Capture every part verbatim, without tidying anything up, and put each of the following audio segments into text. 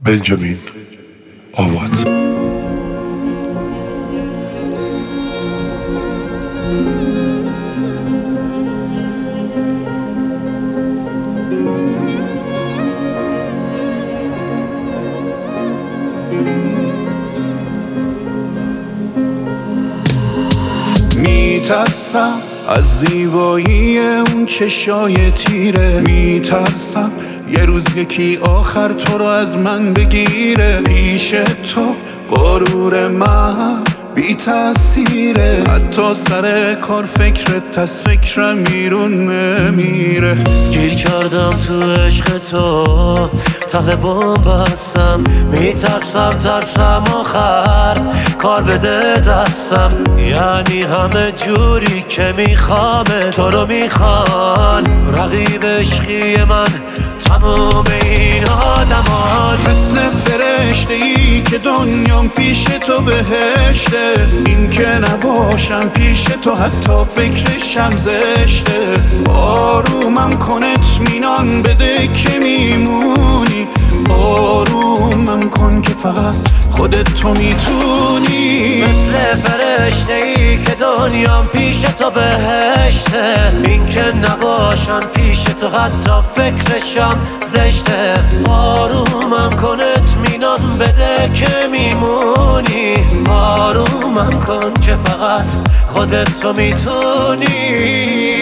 بنجامین آوات. میترسم از زیبایی اون چشای تیره، میترسم یه روز یکی آخر تو رو از من بگیره. پیش تو غرور من بی تأثیره، حتی سر کار فکرت از فکرم بیرون نمیره. گیر کردم تو عشق تو، تقه بام بستم، میترسم ترسم آخر کار بده دستم. یعنی همه جوری که میخوام تو رو میخوان، رقیب عشقی من تموم این آدمان. مثل فرشته ای که دنیام پیش تو بهشته، این که نباشم پیش تو حتی فکرشم زشته. آرومم کن اطمینان بده که میمونی، آرومم کن که فقط خودت تو میتونی. مثل فرشته ای که دنیام پیش تو بهشته، این که نباشم پیش تو حتی فکرشم زشته. آرومم کن اطمینان بده که میمونی، آرومم کن که فقط خودت تو میتونی.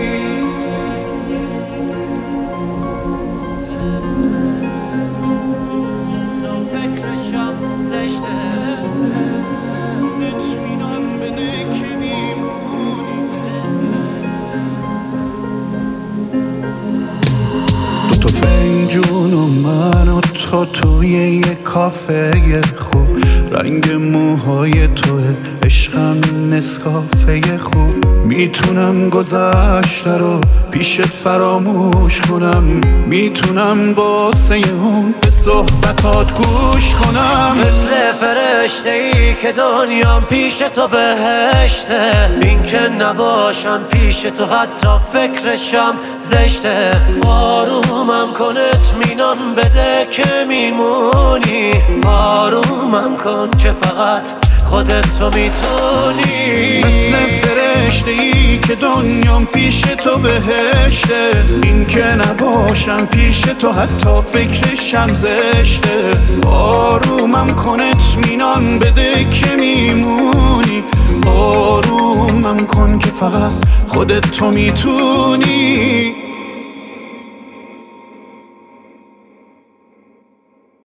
تو فنجون و من و تو توی یه کافه خوب، رنگ موهای توه عشقم نسکافه خوب. میتونم گذشته رو پیشت فراموش کنم، میتونم قصه اون به صحبتات گوش کنم. مثل فرشته ای که دنیام پیش تو بهشته، این که نباشم پیش تو حتی فکرشم زشته. آرومم کن اطمینان بده که میمونی، آرومم کن که فقط خودت تو میتونی. مثل فرشته ای که دنیام پیش تو بهشته، این که نباشم پیش تو حتی فکرشم زشته. آرومم کن اطمینان بده که میمونی، آرومم کن که فقط خودت تو میتونی.